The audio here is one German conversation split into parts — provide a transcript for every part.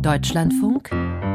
Deutschlandfunk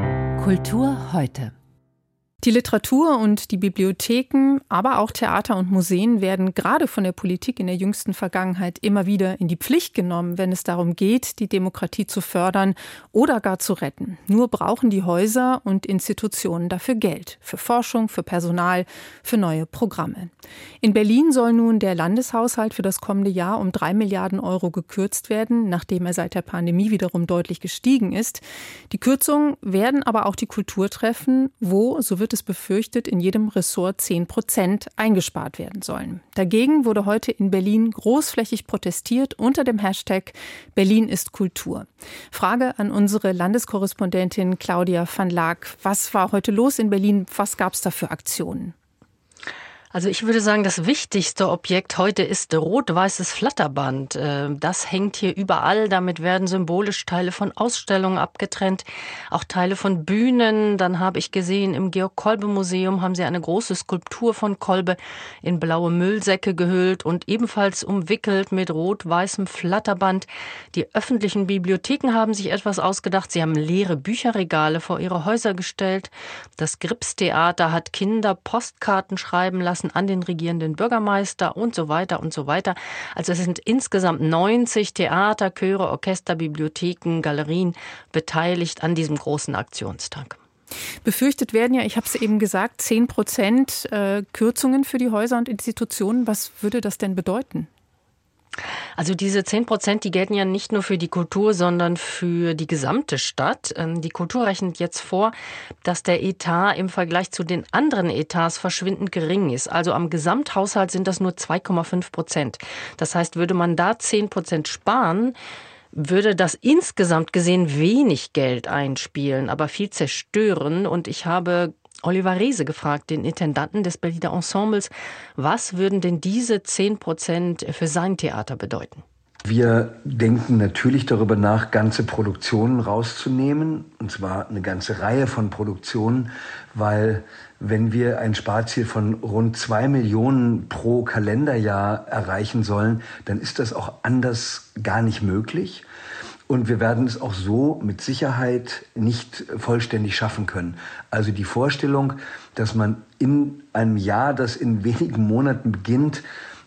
Kultur heute. Die Literatur und die Bibliotheken, aber auch Theater und Museen werden gerade von der Politik in der jüngsten Vergangenheit immer wieder in die Pflicht genommen, wenn es darum geht, die Demokratie zu fördern oder gar zu retten. Nur brauchen die Häuser und Institutionen dafür Geld. Für Forschung, für Personal, für neue Programme. In Berlin soll nun der Landeshaushalt für das kommende Jahr um 3 Milliarden Euro gekürzt werden, nachdem er seit der Pandemie wiederum deutlich gestiegen ist. Die Kürzungen werden aber auch die Kultur treffen, wo, so wird es befürchtet, in jedem Ressort 10% eingespart werden sollen. Dagegen wurde heute in Berlin großflächig protestiert unter dem Hashtag Berlin ist Kultur. Frage an unsere Landeskorrespondentin Claudia van Laak. Was war heute los in Berlin? Was gab es da für Aktionen? Also ich würde sagen, das wichtigste Objekt heute ist rot-weißes Flatterband. Das hängt hier überall. Damit werden symbolisch Teile von Ausstellungen abgetrennt, auch Teile von Bühnen. Dann habe ich gesehen, im Georg-Kolbe-Museum haben sie eine große Skulptur von Kolbe in blaue Müllsäcke gehüllt und ebenfalls umwickelt mit rot-weißem Flatterband. Die öffentlichen Bibliotheken haben sich etwas ausgedacht. Sie haben leere Bücherregale vor ihre Häuser gestellt. Das Gripstheater hat Kinder Postkarten schreiben lassen an den regierenden Bürgermeister und so weiter und so weiter. Also es sind insgesamt 90 Theater, Chöre, Orchester, Bibliotheken, Galerien beteiligt an diesem großen Aktionstag. Befürchtet werden ja, ich habe es eben gesagt, 10% Kürzungen für die Häuser und Institutionen. Was würde das denn bedeuten? Also diese 10%, die gelten ja nicht nur für die Kultur, sondern für die gesamte Stadt. Die Kultur rechnet jetzt vor, dass der Etat im Vergleich zu den anderen Etats verschwindend gering ist. Also am Gesamthaushalt sind das nur 2,5%. Das heißt, würde man da 10% sparen, würde das insgesamt gesehen wenig Geld einspielen, aber viel zerstören. Und ich habe Oliver Reese gefragt, den Intendanten des Berliner Ensembles, was würden denn diese 10% für sein Theater bedeuten? Wir denken natürlich darüber nach, ganze Produktionen rauszunehmen, und zwar eine ganze Reihe von Produktionen, weil wenn wir ein Sparziel von rund 2 Millionen pro Kalenderjahr erreichen sollen, dann ist das auch anders gar nicht möglich. Und wir werden es auch so mit Sicherheit nicht vollständig schaffen können. Also die Vorstellung, dass man in einem Jahr, das in wenigen Monaten beginnt,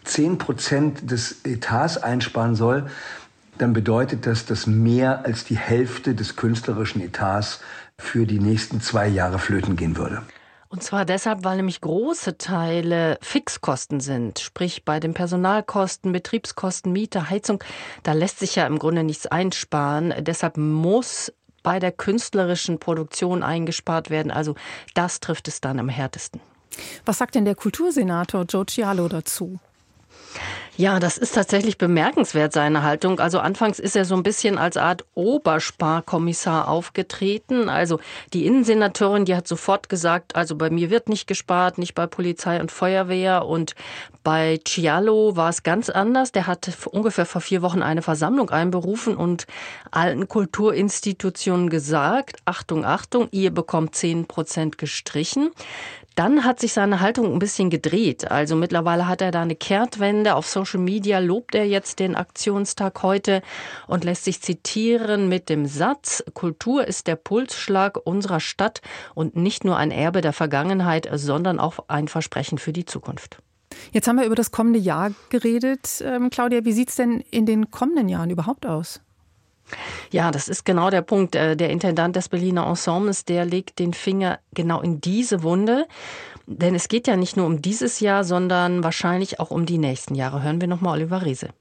10% des Etats einsparen soll, dann bedeutet das, dass mehr als die Hälfte des künstlerischen Etats für die nächsten 2 Jahre flöten gehen würde. Und zwar deshalb, weil nämlich große Teile Fixkosten sind, sprich bei den Personalkosten, Betriebskosten, Miete, Heizung, da lässt sich ja im Grunde nichts einsparen. Deshalb muss bei der künstlerischen Produktion eingespart werden. Also das trifft es dann am härtesten. Was sagt denn der Kultursenator Joe Cialo dazu? Ja, das ist tatsächlich bemerkenswert, seine Haltung. Also anfangs ist er so ein bisschen als Art Obersparkommissar aufgetreten. Also die Innensenatorin, die hat sofort gesagt, also bei mir wird nicht gespart, nicht bei Polizei und Feuerwehr. Und bei Cialo war es ganz anders. Der hat ungefähr vor 4 Wochen eine Versammlung einberufen und allen Kulturinstitutionen gesagt, Achtung, Achtung, ihr bekommt 10% gestrichen. Dann hat sich seine Haltung ein bisschen gedreht. Also mittlerweile hat er da eine Kehrtwende. Auf Social Media lobt er jetzt den Aktionstag heute und lässt sich zitieren mit dem Satz: Kultur ist der Pulsschlag unserer Stadt und nicht nur ein Erbe der Vergangenheit, sondern auch ein Versprechen für die Zukunft. Jetzt haben wir über das kommende Jahr geredet. Claudia, wie sieht es denn in den kommenden Jahren überhaupt aus? Ja, das ist genau der Punkt. Der Intendant des Berliner Ensembles, der legt den Finger genau in diese Wunde. Denn es geht ja nicht nur um dieses Jahr, sondern wahrscheinlich auch um die nächsten Jahre. Hören wir nochmal Oliver Reese.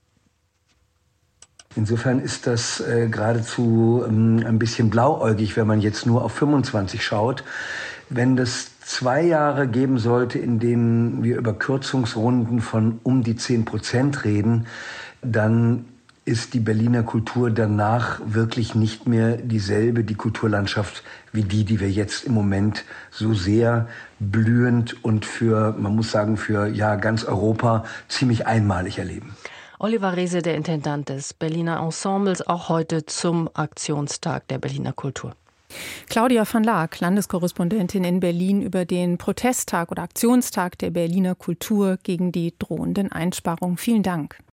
Insofern ist das geradezu ein bisschen blauäugig, wenn man jetzt nur auf 25 schaut. Wenn das 2 Jahre geben sollte, in denen wir über Kürzungsrunden von um die 10% reden, dann ist die Berliner Kultur danach wirklich nicht mehr dieselbe, die Kulturlandschaft, wie die wir jetzt im Moment so sehr blühend und man muss sagen, für ganz Europa ziemlich einmalig erleben. Oliver Reese, der Intendant des Berliner Ensembles, auch heute zum Aktionstag der Berliner Kultur. Claudia van Laak, Landeskorrespondentin in Berlin, über den Protesttag oder Aktionstag der Berliner Kultur gegen die drohenden Einsparungen. Vielen Dank.